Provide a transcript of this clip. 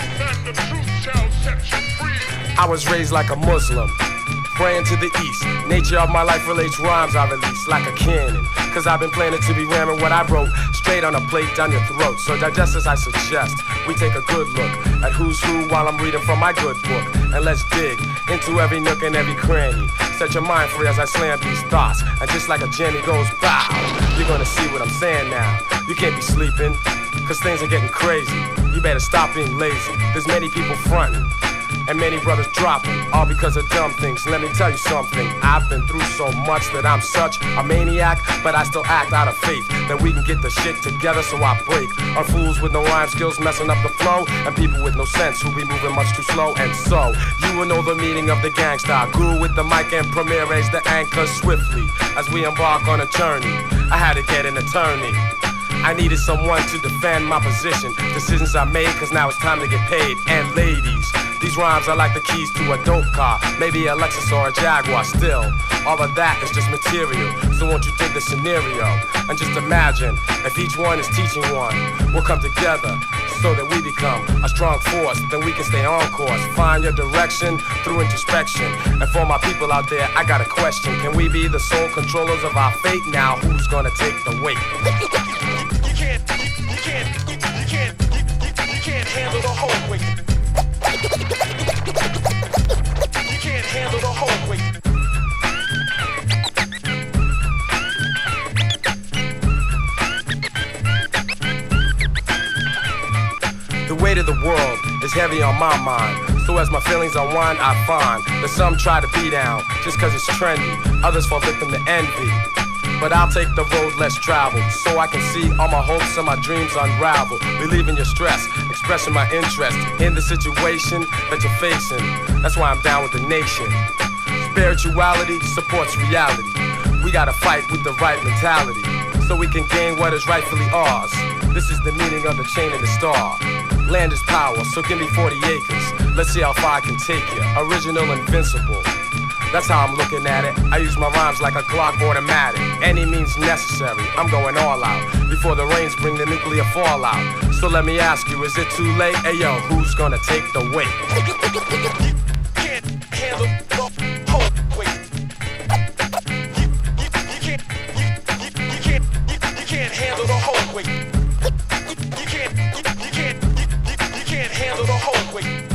I was raised like a Muslim, praying to the east. Nature of my life relates rhymes I release like a cannon. Cause I've been planning to be ramming what I wrote straight on a plate down your throat. So digest as I suggest, we take a good look at who's who while I'm reading from my good book. And let's dig into every nook and every cranny. Set your mind free as I slam these thoughts. And just like a Jenny goes bow, you're gonna see what I'm saying now. You can't be sleeping, cause things are getting crazy. You better stop being lazy. There's many people fronting and many brothers dropping, all because of dumb things. Let me tell you something, I've been through so much that I'm such a maniac, but I still act out of faith that we can get the shit together, so I break on fools with no rhyme skills messing up the flow, and people with no sense who be moving much too slow. And so, you will know the meaning of the gangsta. Grew with the mic and Premier raised the anchor swiftly as we embark on a journey. I had to get an attorney, I needed someone to defend my position. Decisions I made, cause now it's time to get paid. And ladies, these rhymes are like the keys to a dope car, maybe a Lexus or a Jaguar. Still, all of that is just material. So won't you dig the scenario and just imagine if each one is teaching one. We'll come together so that we become a strong force. Then we can stay on course. Find your direction through introspection. And for my people out there, I got a question. Can we be the sole controllers of our fate? Now who's gonna take the weight? You can't handle the whole weight. You can't handle the whole weight. The weight of the world is heavy on my mind. So as my feelings unwind, I find that some try to be down just cause it's trendy. Others fall victim to envy. But I'll take the road less traveled, so I can see all my hopes and my dreams unravel. Relieving your stress, expressing my interest in the situation that you're facing. That's why I'm down with the nation. Spirituality supports reality. We gotta fight with the right mentality, so we can gain what is rightfully ours. This is the meaning of the chain and the star. Land is power, so give me 40 acres. Let's see how far I can take you. Original, invincible. That's how I'm looking at it. I use my rhymes like a Glock automatic. Any means necessary, I'm going all out before the rains bring the nuclear fallout. So let me ask you, is it too late? Hey yo, who's gonna take the weight? Can't handle the whole weight. You can't handle the whole weight. You can't handle the whole weight.